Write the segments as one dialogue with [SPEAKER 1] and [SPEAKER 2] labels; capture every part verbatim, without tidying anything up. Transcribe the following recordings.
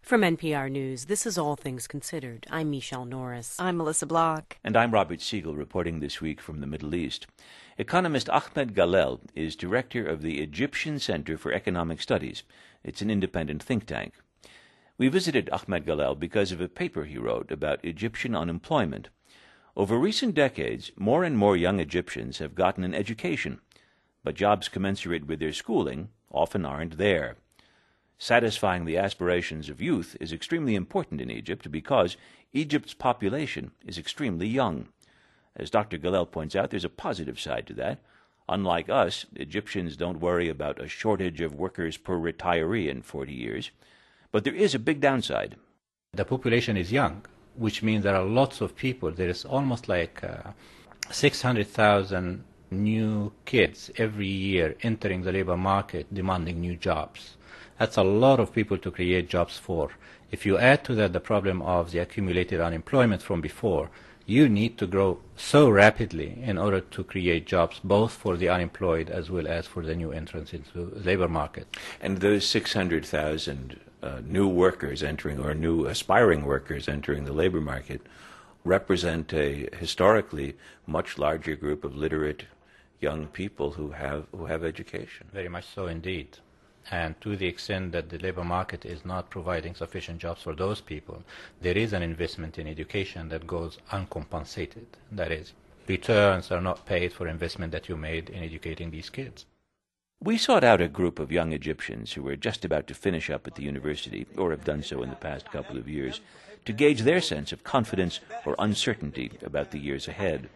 [SPEAKER 1] From N P R News, this is All Things Considered. I'm Michelle Norris.
[SPEAKER 2] I'm Melissa Block.
[SPEAKER 3] And I'm Robert Siegel, reporting this week from the Middle East. Economist Ahmed Galel is director of the Egyptian Center for Economic Studies. It's an independent think tank. We visited Ahmed Galel because of a paper he wrote about Egyptian unemployment. Over recent decades, more and more young Egyptians have gotten an education, but jobs commensurate with their schooling often aren't there. Satisfying the aspirations of youth is extremely important in Egypt because Egypt's population is extremely young. As Doctor Galel points out, there's a positive side to that. Unlike us, Egyptians don't worry about a shortage of workers per retiree in forty years. But there is a big downside.
[SPEAKER 4] The population is young, which means there are lots of people. There is almost like uh, six hundred thousand new kids every year entering the labor market demanding new jobs. That's a lot of people to create jobs for. If you add to that the problem of the accumulated unemployment from before, you need to grow so rapidly in order to create jobs both for the unemployed as well as for the new entrants into the labor market.
[SPEAKER 3] And those six hundred thousand uh, new workers entering, or new aspiring workers entering the labor market, represent a historically much larger group of literate young people who have who have education.
[SPEAKER 4] Very much so indeed. And to the extent that the labor market is not providing sufficient jobs for those people, there is an investment in education that goes uncompensated. That is, returns are not paid for investment that you made in educating these kids.
[SPEAKER 3] We sought out a group of young Egyptians who were just about to finish up at the university, or have done so in the past couple of years, to gauge their sense of confidence or uncertainty about the years ahead.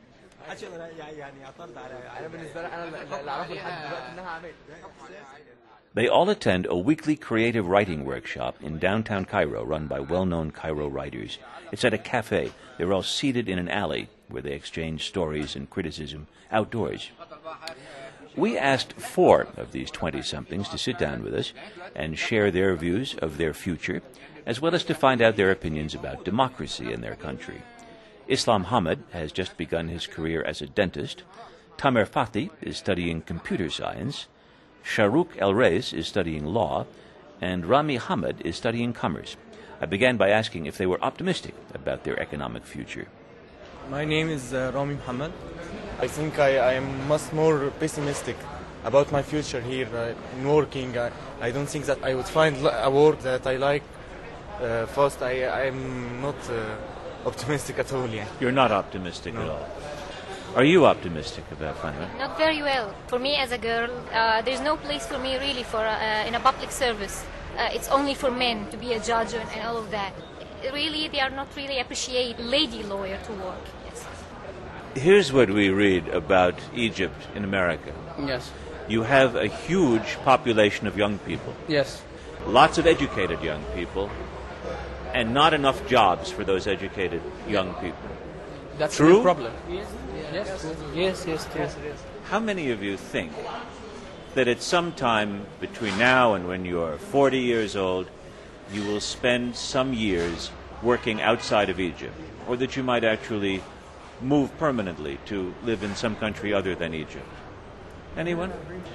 [SPEAKER 3] They all attend a weekly creative writing workshop in downtown Cairo run by well-known Cairo writers. It's at a cafe. They're all seated in an alley where they exchange stories and criticism outdoors. We asked four of these twenty-somethings to sit down with us and share their views of their future, as well as to find out their opinions about democracy in their country. Islam Hamid has just begun his career as a dentist. Tamer Fathi is studying computer science. Sharouk El-Reis is studying law, and Rami Hamid is studying commerce. I began by asking if they were optimistic about their economic future.
[SPEAKER 5] My name is uh, Rami Hamid. I think I, I am much more pessimistic about my future here uh, in working. I, I don't think that I would find a work that I like. Uh, first, I am not uh, optimistic at all. Yeah.
[SPEAKER 3] You're not optimistic
[SPEAKER 5] no.
[SPEAKER 3] at all. Are you optimistic about finding it?
[SPEAKER 6] Not very well. For me as a girl, uh, there's no place for me really for uh, in a public service. Uh, it's only for men to be a judge and, and all of that. Really, they are not really appreciate lady lawyer to work. Yes.
[SPEAKER 3] Here's what we read about Egypt in America.
[SPEAKER 7] Yes.
[SPEAKER 3] You have a huge population of young people.
[SPEAKER 7] Yes.
[SPEAKER 3] Lots of educated young people, and not enough jobs for those educated young people.
[SPEAKER 7] That's
[SPEAKER 3] True?
[SPEAKER 7] the problem. Yes. Yes. Yes. Yes. Yes. Yes.
[SPEAKER 3] How many of you think that at some time between now and when you're forty years old, you will spend some years working outside of Egypt, or that you might actually move permanently to live in some country other than Egypt? Anyone?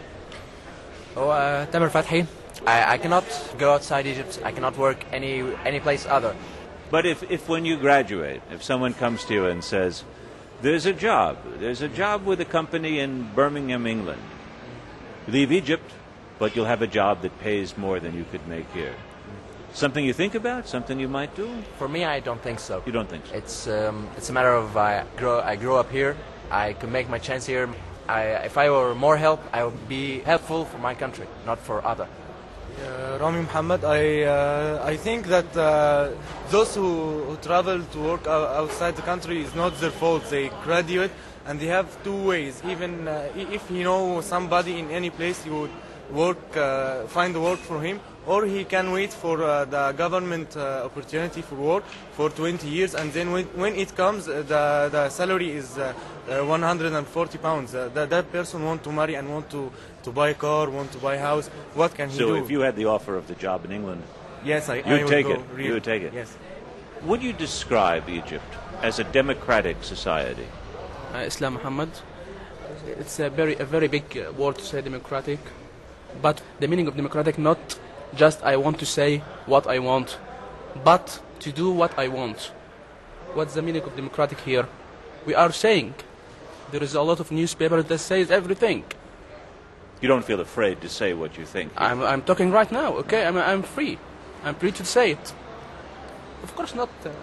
[SPEAKER 8] Oh, uh, Tamer Fathi. I, I cannot go outside Egypt. I cannot work any any place other.
[SPEAKER 3] But if, if when you graduate, if someone comes to you and says, there's a job, there's a job with a company in Birmingham, England. Leave Egypt, but you'll have a job that pays more than you could make here. Something you think about? Something you might do?
[SPEAKER 8] For me, I don't think so.
[SPEAKER 3] You don't think so?
[SPEAKER 8] It's um, it's a matter of I grow I grew up here. I could make my chance here. I, if I were more help, I would be helpful for my country, not for other.
[SPEAKER 5] Uh, Rami Muhammad, I uh, I think that uh, those who, who travel to work outside the country is not their fault. They graduate and they have two ways. Even uh, if you know somebody in any place, you would work, uh, find work for him, or he can wait for uh, the government uh, opportunity for work for twenty years, and then when, when it comes, uh, the the salary is uh, uh, one hundred forty pounds. Uh, that that person want to marry and want to. to buy a car, want to buy a house, what can he
[SPEAKER 3] so
[SPEAKER 5] do?
[SPEAKER 3] So if you had the offer of the job in England,
[SPEAKER 5] yes, I,
[SPEAKER 3] you'd
[SPEAKER 5] I would
[SPEAKER 3] take
[SPEAKER 5] go
[SPEAKER 3] it.
[SPEAKER 5] Real.
[SPEAKER 3] You would take it.
[SPEAKER 5] Yes.
[SPEAKER 3] Would you describe Egypt as a democratic society?
[SPEAKER 7] Uh, Islam Muhammad. It's a very a very big word to say democratic, but the meaning of democratic not just I want to say what I want, but to do what I want. What's the meaning of democratic here? We are saying there is a lot of newspaper that says everything.
[SPEAKER 3] You don't feel afraid to say what you think?
[SPEAKER 7] I'm, I'm talking right now, okay? I'm, I'm free. I'm free to say it. Of course not. Uh,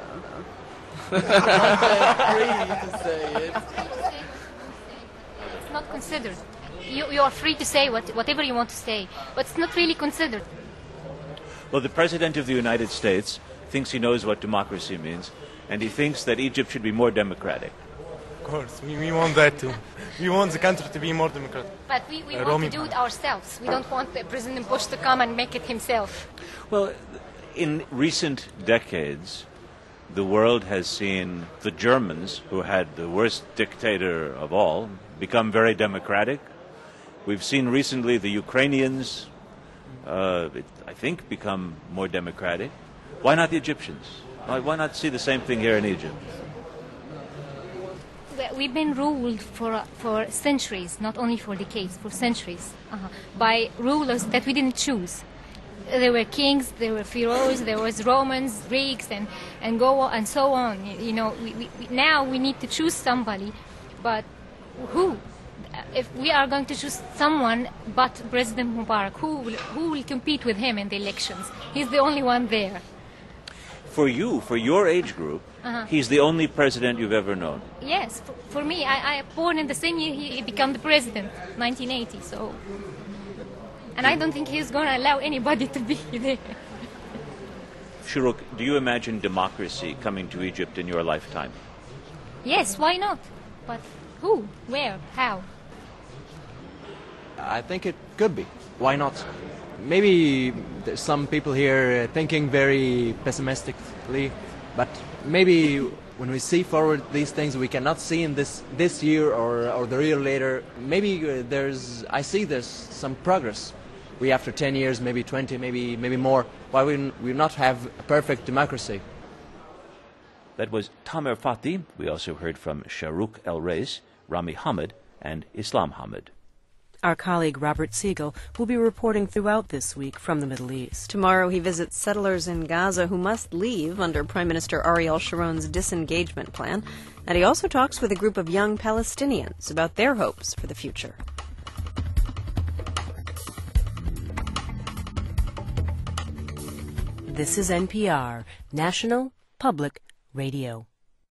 [SPEAKER 6] free to say it. It's not considered. You, you are free to say what, whatever you want to say, but it's not really considered.
[SPEAKER 3] Well, the President of the United States thinks he knows what democracy means, and he thinks that Egypt should be more democratic.
[SPEAKER 5] Of course, we, we want that too. We want the country to be more democratic.
[SPEAKER 6] But we, we
[SPEAKER 5] Uh,
[SPEAKER 6] want
[SPEAKER 5] Romy.
[SPEAKER 6] to do it ourselves. We don't want uh, President Bush to come and make it himself.
[SPEAKER 3] Well, in recent decades, the world has seen the Germans, who had the worst dictator of all, become very democratic. We've seen recently the Ukrainians, uh, it, I think, become more democratic. Why not the Egyptians? Why, why not see the same thing here in Egypt?
[SPEAKER 6] We- We've been ruled for for centuries, not only for decades, for centuries, uh, by rulers that we didn't choose. There were kings, there were pharaohs, there was Romans, Greeks, and, and go on, and so on. You, you know, we, we, we- now we need to choose somebody, but who? If we are going to choose someone but President Mubarak, who will, who will compete with him in the elections? He's the only one there.
[SPEAKER 3] For you, for your age group,
[SPEAKER 6] Uh-huh.
[SPEAKER 3] he's the only president you've ever known.
[SPEAKER 6] Yes, for, for me, I, I born in the same year he, he became the president, nineteen eighty. So, and I don't think he's going to allow anybody to be there.
[SPEAKER 3] Shuruk, do you imagine democracy coming to Egypt in your lifetime?
[SPEAKER 6] Yes, why not? But who, where, how?
[SPEAKER 8] I think it could be. Why not? Maybe there's some people here uh, thinking very pessimistically, but maybe when we see forward these things we cannot see in this this year or or the year later. Maybe uh, there's I see there's some progress. We after ten years, maybe twenty, maybe maybe more. Why we we not have a perfect democracy?
[SPEAKER 3] That was Tamer Fati. We also heard from Sharouk El Reis, Rami Hamid, and Islam Hamid.
[SPEAKER 1] Our colleague Robert Siegel will be reporting throughout this week from the Middle East.
[SPEAKER 2] Tomorrow he visits settlers in Gaza who must leave under Prime Minister Ariel Sharon's disengagement plan. And he also talks with a group of young Palestinians about their hopes for the future.
[SPEAKER 1] This is N P R, National Public Radio.